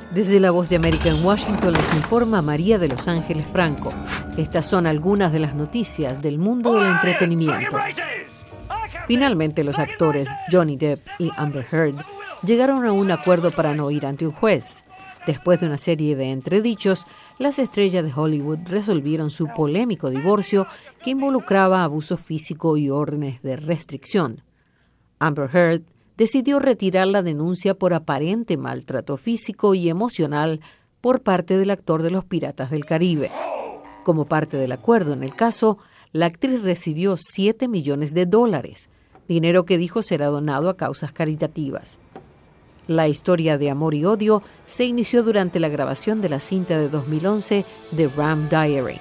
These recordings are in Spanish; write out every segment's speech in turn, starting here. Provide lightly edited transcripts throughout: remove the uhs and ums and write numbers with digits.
Desde la Voz de América en Washington les informa María de Los Ángeles Franco. Estas son algunas de las noticias del mundo del entretenimiento. Finalmente, los actores Johnny Depp y Amber Heard llegaron a un acuerdo para no ir ante un juez. Después de una serie de entredichos, las estrellas de Hollywood resolvieron su polémico divorcio que involucraba abuso físico y órdenes de restricción. Amber Heard decidió retirar la denuncia por aparente maltrato físico y emocional por parte del actor de Los Piratas del Caribe. Como parte del acuerdo en el caso, la actriz recibió $7 millones, dinero que dijo será donado a causas caritativas. La historia de amor y odio se inició durante la grabación de la cinta de 2011 The Ram Diary.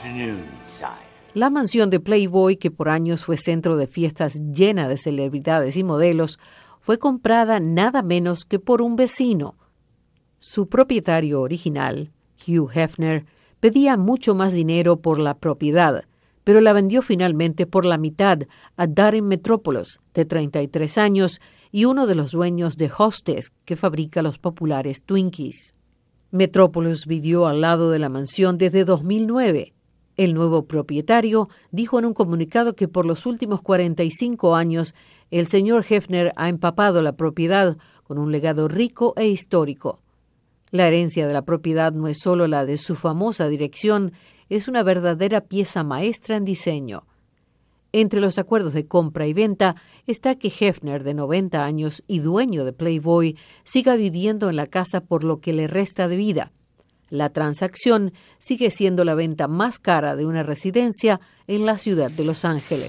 La mansión de Playboy, que por años fue centro de fiestas llena de celebridades y modelos, fue comprada nada menos que por un vecino. Su propietario original, Hugh Hefner, pedía mucho más dinero por la propiedad, pero la vendió finalmente por la mitad a Darren Metropoulos, de 33 años, y uno de los dueños de Hostess, que fabrica los populares Twinkies. Metropoulos vivió al lado de la mansión desde 2009. El nuevo propietario dijo en un comunicado que por los últimos 45 años el señor Hefner ha empapado la propiedad con un legado rico e histórico. La herencia de la propiedad no es solo la de su famosa dirección, es una verdadera pieza maestra en diseño. Entre los acuerdos de compra y venta está que Hefner, de 90 años y dueño de Playboy, siga viviendo en la casa por lo que le resta de vida. La transacción sigue siendo la venta más cara de una residencia en la ciudad de Los Ángeles.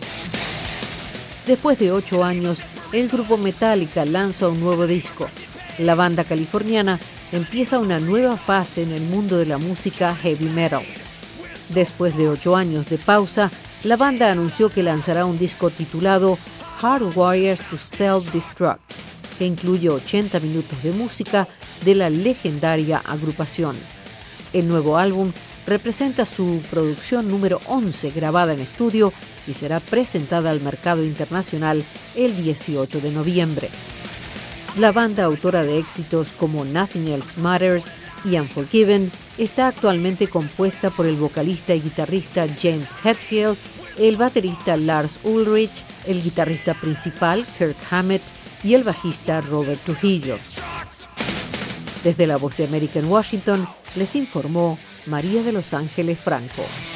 Después de 8 años, el grupo Metallica lanza un nuevo disco. La banda californiana empieza una nueva fase en el mundo de la música heavy metal. Después de 8 años de pausa, la banda anunció que lanzará un disco titulado Hardwired to Self-Destruct, que incluye 80 minutos de música de la legendaria agrupación. El nuevo álbum representa su producción número 11 grabada en estudio y será presentada al mercado internacional el 18 de noviembre. La banda, autora de éxitos como Nothing Else Matters y Unforgiven, está actualmente compuesta por el vocalista y guitarrista James Hetfield, el baterista Lars Ulrich, el guitarrista principal Kirk Hammett y el bajista Robert Trujillo. Desde la Voz de América en Washington, les informó María de Los Ángeles Franco.